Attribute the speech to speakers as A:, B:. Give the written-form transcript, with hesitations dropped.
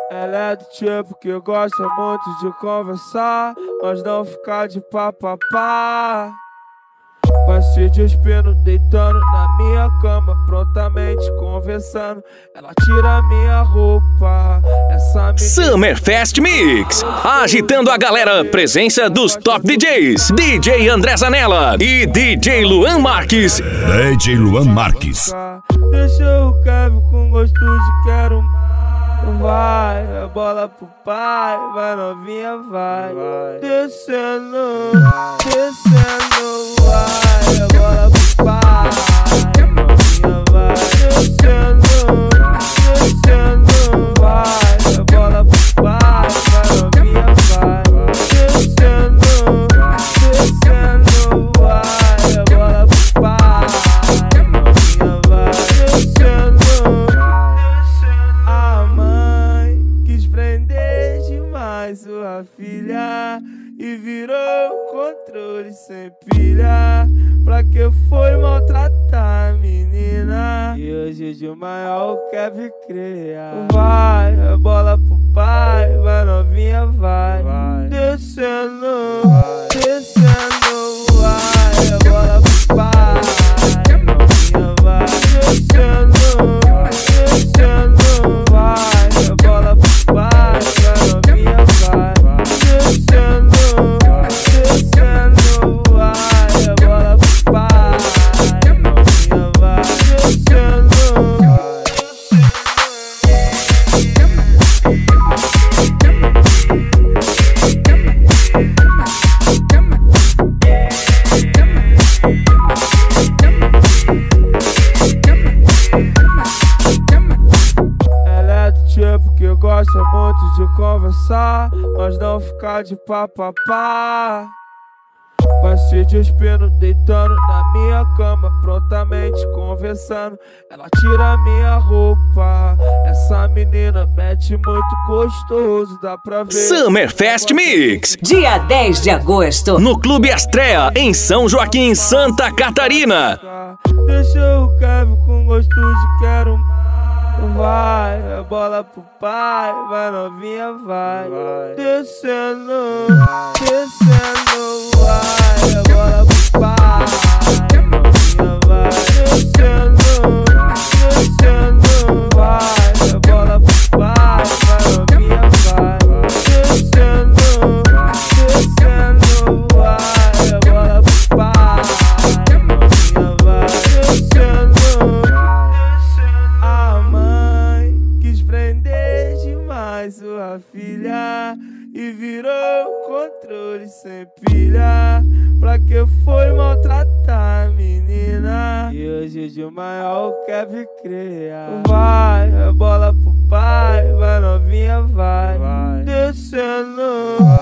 A: Ela é do tipo que gosta muito de conversar, mas não ficar de papapá. Vai se despindo, deitando na minha cama, prontamente conversando. Ela tira minha roupa. Essa
B: Summerfest Mix, agitando a galera, presença dos top DJs, DJ André Zanella e DJ Luan Marques.
C: DJ Luan Marques.
A: Deixa o Kevin com gosto de quero mais. Vai, a bola pro pai, vai novinha, vai. Descendo, descendo, vai, a bola pro pai, novinha, vai. Descendo, descendo, vai, a bola pro pai, vai novinha, vai. Descendo, descendo, vai, a bola pro pai, novinha, vai. Descendo. A mãe quis prender demais sua filha e virou controle sem pilha. Pra que foi maltratar a menina? E hoje de maior quer criar. Vai, a bola pro pai, vai novinha, vai. Descendo, descendo, vai, a bola pro pai, novinha, vai. Descendo, descendo, vai, a bola pro pai, vai novinha, vai. Descendo, descendo, vai, a bola pro pai, novinha, vai. Descendo. Tipo que gosta muito de conversar, mas não ficar de papapá. Vai se despindo, deitando na minha cama, prontamente conversando. Ela tira minha roupa. Essa menina mete muito gostoso, dá pra ver.
B: Summerfest Mix,
D: dia 10 de agosto,
B: no Clube Astrea, em São Joaquim, Santa Catarina.
A: Deixa o Kevin com gosto de quero mais. Vai, a bola pro pai, vai novinha, vai. Descendo, descendo, vai, a bola pro pai, novinha, vai. Descendo, descendo, vai, a bola pro pai, vai novinha, vai. Descendo, descendo, vai, a bola pro pai, novinha, vai. Descendo. A mãe quis prender demais sua filha e virou controle sem pilha. Pra que foi maltratar a menina? E hoje de maior quer criar. Vai, a bola pro pai, vai novinha, vai. Descendo.